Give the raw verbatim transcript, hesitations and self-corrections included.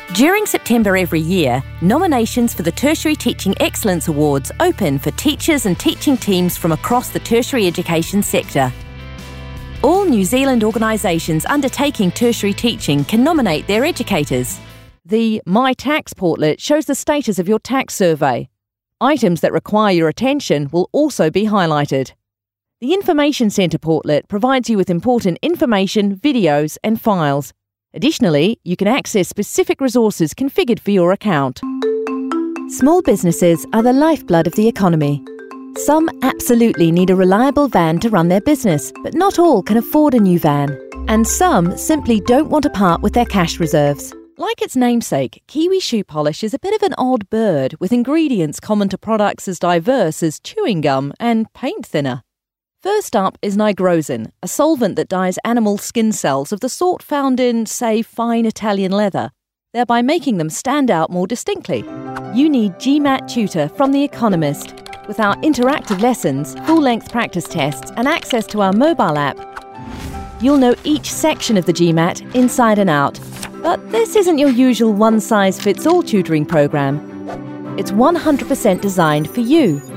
During September every year, nominations for the Tertiary Teaching Excellence Awards open for teachers and teaching teams from across the tertiary education sector. All New Zealand organisations undertaking tertiary teaching can nominate their educators. The My Tax Portlet shows the status of your tax survey. Items that require your attention will also be highlighted. The Information Centre Portlet provides you with important information, videos and files. Additionally, you can access specific resources configured for your account. Small businesses are the lifeblood of the economy. Some absolutely need a reliable van to run their business, but not all can afford a new van. And some simply don't want to part with their cash reserves. Like its namesake, Kiwi shoe polish is a bit of an odd bird with ingredients common to products as diverse as chewing gum and paint thinner. First up is nigrosin, a solvent that dyes animal skin cells of the sort found in, say, fine Italian leather, thereby making them stand out more distinctly. You need GMAT Tutor from The Economist. With our interactive lessons, full-length practice tests and access to our mobile app, you'll know each section of the GMAT inside and out. But this isn't your usual one-size-fits-all tutoring program. It's one hundred percent designed for you.